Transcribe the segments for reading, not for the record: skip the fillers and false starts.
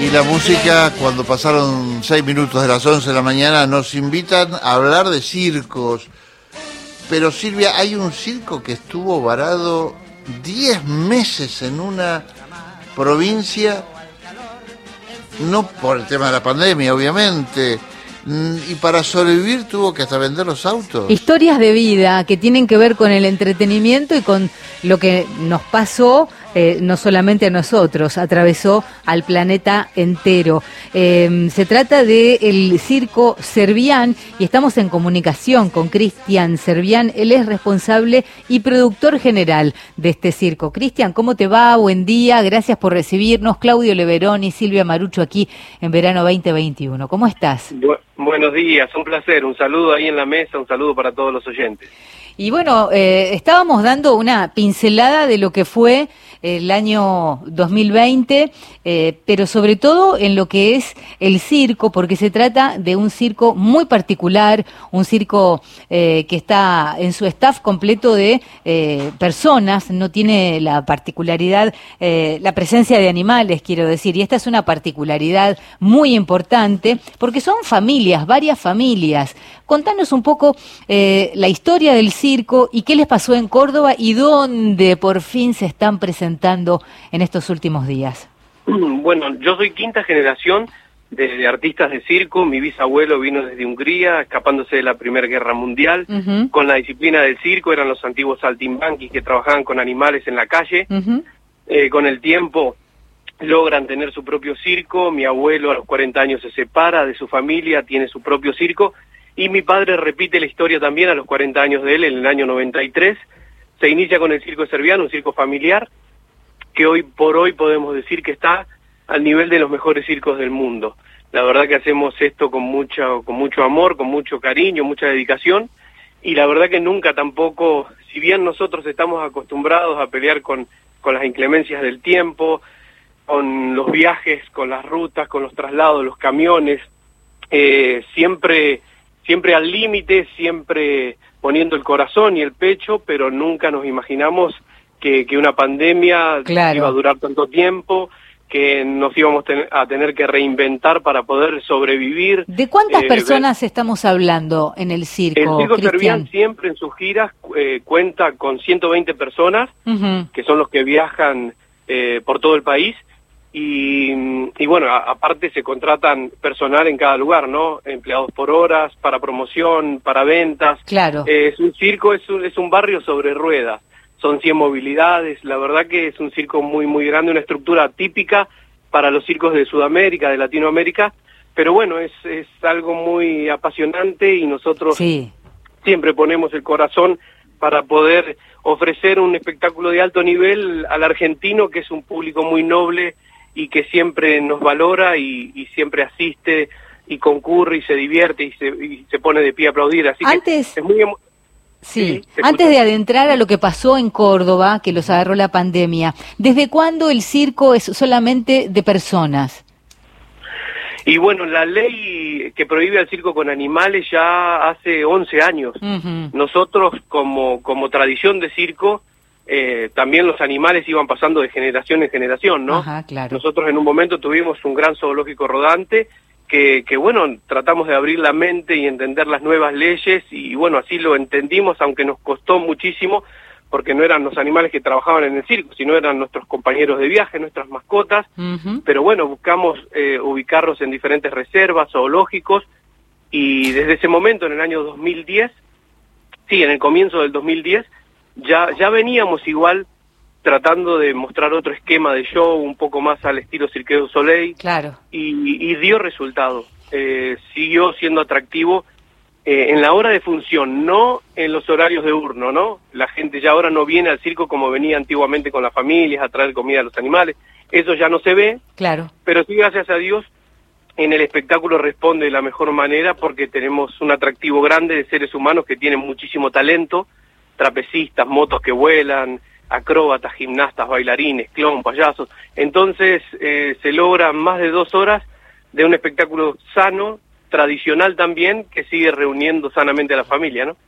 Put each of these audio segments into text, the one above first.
Y la música, cuando pasaron 6 minutos de las 11 de la mañana, nos invitan a hablar de circos. Pero Silvia, hay un circo que estuvo varado 10 meses en una provincia, no por el tema de la pandemia, obviamente, y para sobrevivir tuvo que hasta vender los autos. Historias de vida que tienen que ver con el entretenimiento y con lo que nos pasó, no solamente a nosotros, atravesó al planeta entero. Se trata del Circo Servián y estamos en comunicación con Cristian Servián. Él es responsable y productor general de este circo. Cristian, ¿cómo te va? Buen día, gracias por recibirnos. Claudio Leverón y Silvia Marucho aquí en verano 2021. ¿Cómo estás? Buenos días, un placer. Un saludo ahí en la mesa, un saludo para todos los oyentes. Y bueno, estábamos dando una pincelada de lo que fue el año 2020, pero sobre todo en lo que es el circo, porque se trata de un circo muy particular, un circo que está en su staff completo de personas, no tiene la particularidad, la presencia de animales, quiero decir, y esta es una particularidad muy importante, porque son familias, varias familias. Contanos un poco la historia del circo y qué les pasó en Córdoba y dónde por fin se están presentando en estos últimos días. Bueno, yo soy quinta generación de artistas de circo. Mi bisabuelo vino desde Hungría, escapándose de la Primera Guerra Mundial. Con la disciplina del circo, eran los antiguos saltimbanquis que trabajaban con animales en la calle. Con el tiempo logran tener su propio circo. Mi abuelo a los 40 años se separa de su familia, tiene su propio circo. Y mi padre repite la historia también a los 40 años de él, en el año 93. Se inicia con el Circo Servián, un circo familiar, que hoy por hoy podemos decir que está al nivel de los mejores circos del mundo. La verdad que hacemos esto con mucho amor, con mucho cariño, mucha dedicación, y la verdad que nunca tampoco, si bien nosotros estamos acostumbrados a pelear con las inclemencias del tiempo, con los viajes, con las rutas, con los traslados, los camiones, siempre al límite, siempre poniendo el corazón y el pecho, pero nunca nos imaginamos que una pandemia iba a durar tanto tiempo, que nos íbamos a tener que reinventar para poder sobrevivir. ¿De cuántas personas estamos hablando en el circo? El Circo Cristian Servián siempre en sus giras cuenta con 120 personas, que son los que viajan por todo el país. Y bueno, aparte se contratan personal en cada lugar, ¿no? Empleados por horas, para promoción, para ventas. Claro. Es un circo, es un barrio sobre ruedas. Son 100 movilidades. La verdad que es un circo muy, muy grande, una estructura típica para los circos de Sudamérica, de Latinoamérica. Pero bueno, es algo muy apasionante y nosotros siempre ponemos el corazón para poder ofrecer un espectáculo de alto nivel al argentino, que es un público muy noble y que siempre nos valora y siempre asiste y concurre y se divierte y se pone de pie a aplaudir. Así que es muy antes de adentrar a lo que pasó en Córdoba, que los agarró la pandemia, ¿desde cuándo el circo es solamente de personas? Y bueno, la ley que prohíbe el circo con animales ya hace 11 años. Nosotros como tradición de circo, también los animales iban pasando de generación en generación, ¿no? Ajá, claro. Nosotros en un momento tuvimos un gran zoológico rodante que bueno, tratamos de abrir la mente y entender las nuevas leyes y bueno, así lo entendimos, aunque nos costó muchísimo, porque no eran los animales que trabajaban en el circo, sino eran nuestros compañeros de viaje, nuestras mascotas, pero bueno, buscamos ubicarlos en diferentes reservas, zoológicos, y desde ese momento, en el año 2010, en el comienzo del 2010, ya veníamos igual tratando de mostrar otro esquema de show, un poco más al estilo Cirque du Soleil, y dio resultado. Siguió siendo atractivo en la hora de función, no en los horarios de urno, ¿no? La gente ya ahora no viene al circo como venía antiguamente con las familias a traer comida a los animales. Eso ya no se ve, pero sí, gracias a Dios, en el espectáculo responde de la mejor manera porque tenemos un atractivo grande de seres humanos que tienen muchísimo talento, trapecistas, motos que vuelan, acróbatas, gimnastas, bailarines, clown, payasos. Entonces se logra más de 2 horas de un espectáculo sano, tradicional también, que sigue reuniendo sanamente a la familia, ¿no?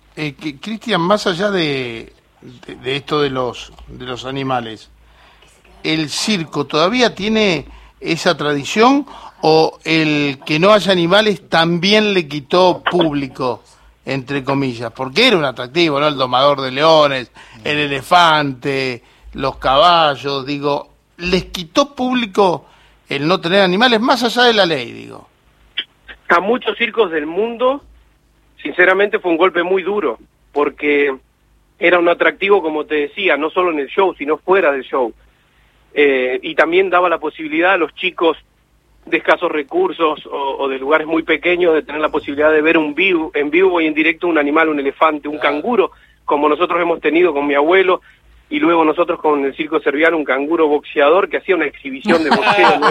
Cristian, más allá de esto de los animales, ¿el circo todavía tiene esa tradición o el que no haya animales también le quitó público, entre comillas? Porque era un atractivo, ¿no? El domador de leones, el elefante, los caballos, digo, ¿les quitó público el no tener animales más allá de la ley, digo? A muchos circos del mundo, sinceramente fue un golpe muy duro, porque era un atractivo, como te decía, no solo en el show, sino fuera del show. Y también daba la posibilidad a los chicos de escasos recursos o de lugares muy pequeños de tener la posibilidad de ver en vivo y en directo un animal, un elefante, un canguro, como nosotros hemos tenido con mi abuelo, y luego nosotros con el circo Servián, un canguro boxeador que hacía una exhibición de boxeo.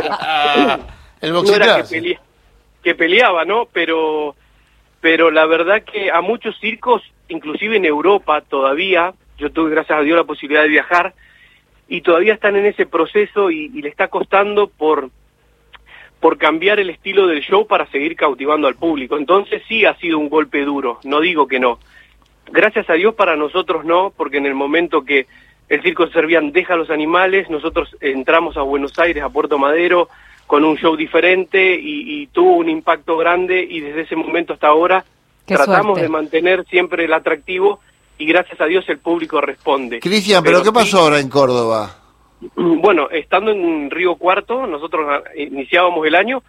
El no era que peleaba, ¿no? Pero la verdad que a muchos circos, inclusive en Europa todavía, yo tuve gracias a Dios la posibilidad de viajar, y todavía están en ese proceso y le está costando por cambiar el estilo del show para seguir cautivando al público. Entonces sí ha sido un golpe duro, no digo que no. Gracias a Dios para nosotros no, porque en el momento que el Circo Servián deja a los animales, nosotros entramos a Buenos Aires, a Puerto Madero, con un show diferente y tuvo un impacto grande, y desde ese momento hasta ahora tratamos de mantener siempre el atractivo, y gracias a Dios el público responde. Cristian, ¿pero qué pasó ahora en Córdoba? Bueno, estando en Río Cuarto, nosotros iniciábamos el año,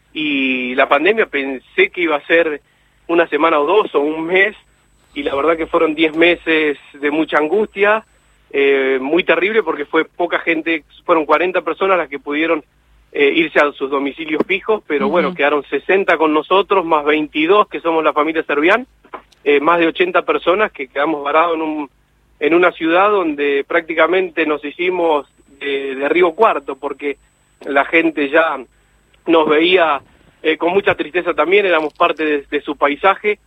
y la pandemia pensé que iba a ser una semana o dos o un mes, y la verdad que fueron 10 meses de mucha angustia, muy terrible, porque fue poca gente, fueron 40 personas las que pudieron irse a sus domicilios fijos, pero bueno, quedaron 60 con nosotros, más 22 que somos la familia Servián, más de 80 personas que quedamos varados en una ciudad donde prácticamente nos hicimos de Río Cuarto, porque la gente ya nos veía con mucha tristeza también, éramos parte de su paisaje,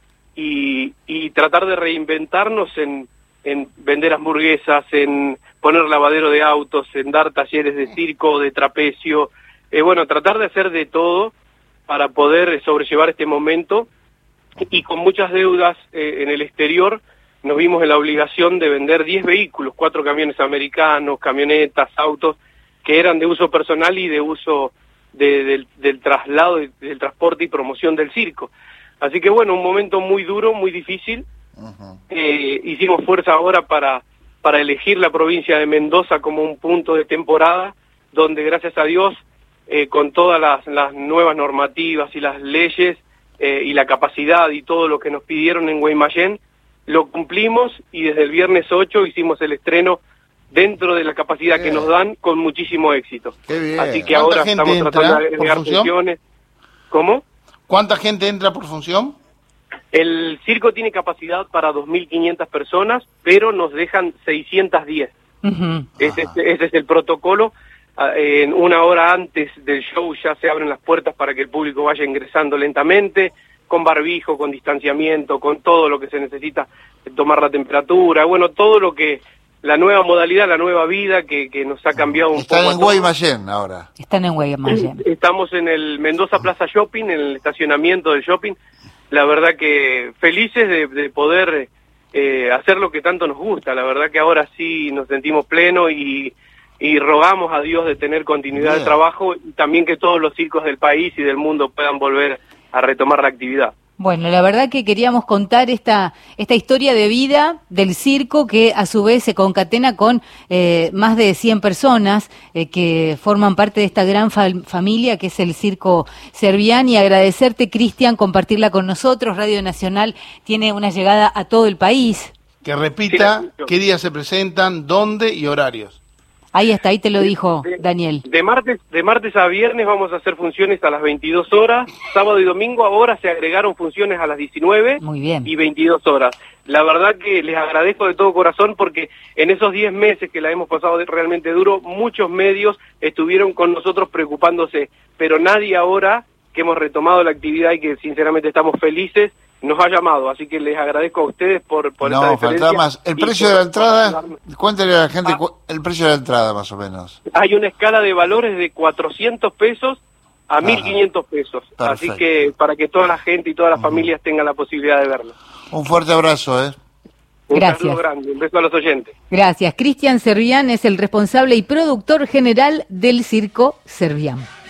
y tratar de reinventarnos en vender hamburguesas, en poner lavadero de autos, en dar talleres de circo, de trapecio, bueno, tratar de hacer de todo para poder sobrellevar este momento, y con muchas deudas en el exterior nos vimos en la obligación de vender 10 vehículos, 4 camiones americanos, camionetas, autos, que eran de uso personal y de uso del traslado, del transporte y promoción del circo. Así que bueno, un momento muy duro, muy difícil. Hicimos fuerza ahora para elegir la provincia de Mendoza como un punto de temporada, donde gracias a Dios, con todas las nuevas normativas y las leyes, y la capacidad y todo lo que nos pidieron en Guaymallén, lo cumplimos, y desde el viernes 8 hicimos el estreno dentro de la capacidad que nos dan, con muchísimo éxito. Así que ahora estamos tratando de agregar funciones. ¿Cómo? ¿Cuánta gente entra por función? El circo tiene capacidad para 2.500 personas, pero nos dejan 610. Ese es el protocolo. En una hora antes del show ya se abren las puertas para que el público vaya ingresando lentamente, con barbijo, con distanciamiento, con todo lo que se necesita, tomar la temperatura, bueno, todo lo que, la nueva modalidad, la nueva vida que nos ha cambiado un poco. Están en Guaymallén ahora. Están en Guaymallén. Estamos en el Mendoza Plaza Shopping, en el estacionamiento del shopping. La verdad que felices de poder hacer lo que tanto nos gusta. La verdad que ahora sí nos sentimos plenos y rogamos a Dios de tener continuidad de trabajo, y también que todos los circos del país y del mundo puedan volver a retomar la actividad. Bueno, la verdad que queríamos contar esta historia de vida del circo, que a su vez se concatena con más de 100 personas que forman parte de esta gran familia que es el Circo Servián, y agradecerte, Cristian, compartirla con nosotros. Radio Nacional tiene una llegada a todo el país. Que repita qué días se presentan, dónde y horarios. Ahí está, ahí te lo dijo Daniel. De martes a viernes vamos a hacer funciones a las 22 horas, sábado y domingo ahora se agregaron funciones a las 19 y 22 horas. La verdad que les agradezco de todo corazón, porque en esos 10 meses que la hemos pasado realmente duro, muchos medios estuvieron con nosotros preocupándose, pero nadie ahora que hemos retomado la actividad y que sinceramente estamos felices, nos ha llamado, así que les agradezco a ustedes por esta diferencia. Faltaba más. El precio de la entrada, cuéntale a la gente el precio de la entrada más o menos. Hay una escala de valores de 400 pesos a 1.500 pesos, así que para que toda la gente y todas las familias tengan la posibilidad de verlo. Un fuerte abrazo, Gracias. saludo grande, un beso a los oyentes. Gracias. Cristian Servián es el responsable y productor general del Circo Servián.